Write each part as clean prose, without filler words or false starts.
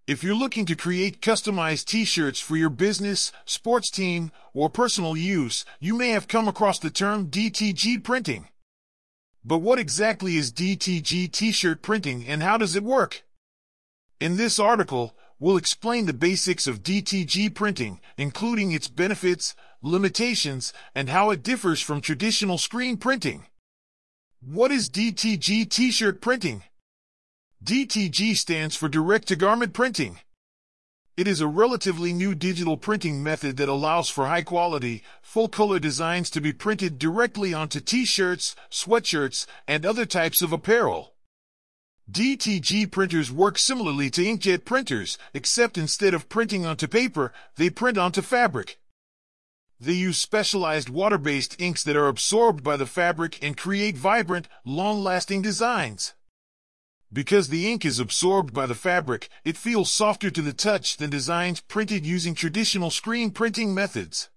If you're looking to create customized t-shirts for your business, sports team, or personal use, you may have come across the term DTG printing. But what exactly is DTG t-shirt printing and how does it work? In this article, we'll explain the basics of DTG printing, including its benefits, limitations, and how it differs from traditional screen printing. What is DTG t-shirt printing? DTG stands for direct-to-garment printing. It is a relatively new digital printing method that allows for high-quality, full-color designs to be printed directly onto t-shirts, sweatshirts, and other types of apparel. DTG printers work similarly to inkjet printers, except instead of printing onto paper, they print onto fabric. They use specialized water-based inks that are absorbed by the fabric and create vibrant, long-lasting designs. Because the ink is absorbed by the fabric, it feels softer to the touch than designs printed using traditional screen printing methods.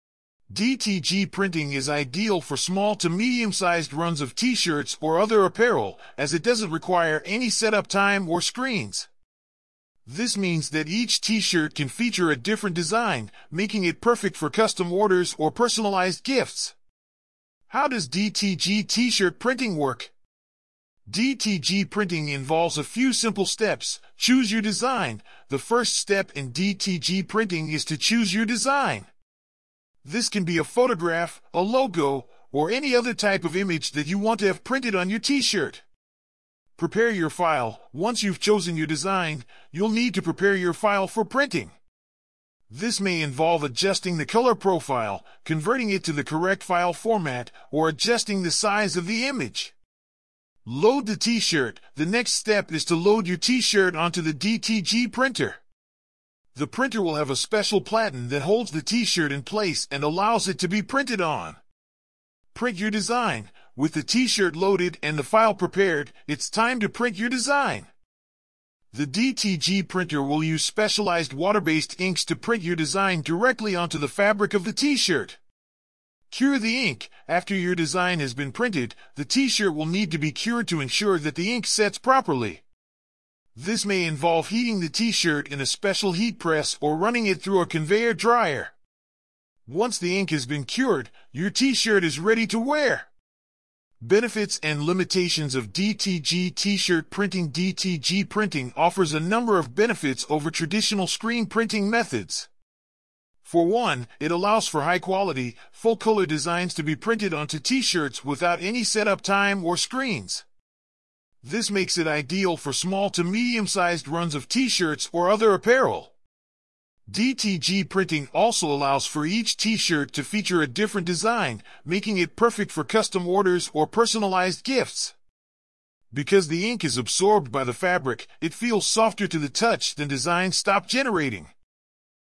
DTG printing is ideal for small to medium-sized runs of t-shirts or other apparel, as it doesn't require any setup time or screens. This means that each t-shirt can feature a different design, making it perfect for custom orders or personalized gifts. How does DTG t-shirt printing work? DTG printing involves a few simple steps. Choose your design. The first step in DTG printing is to choose your design. This can be a photograph, a logo, or any other type of image that you want to have printed on your t-shirt. Prepare your file. Once you've chosen your design, you'll need to prepare your file for printing. This may involve adjusting the color profile, converting it to the correct file format, or adjusting the size of the image. Load the t-shirt. The next step is to load your t-shirt onto the DTG printer. The printer will have a special platen that holds the t-shirt in place and allows it to be printed on. Print your design. With the t-shirt loaded and the file prepared, it's time to print your design. The DTG printer will use specialized water-based inks to print your design directly onto the fabric of the t-shirt. Cure the ink. After your design has been printed, the t-shirt will need to be cured to ensure that the ink sets properly. This may involve heating the t-shirt in a special heat press or running it through a conveyor dryer. Once the ink has been cured, your t-shirt is ready to wear. Benefits and limitations of DTG t-shirt printing. DTG printing offers a number of benefits over traditional screen printing methods. For one, it allows for high-quality, full-color designs to be printed onto t-shirts without any setup time or screens. This makes it ideal for small to medium-sized runs of t-shirts or other apparel. DTG printing also allows for each t-shirt to feature a different design, making it perfect for custom orders or personalized gifts. Because the ink is absorbed by the fabric, it feels softer to the touch than designs stop generating.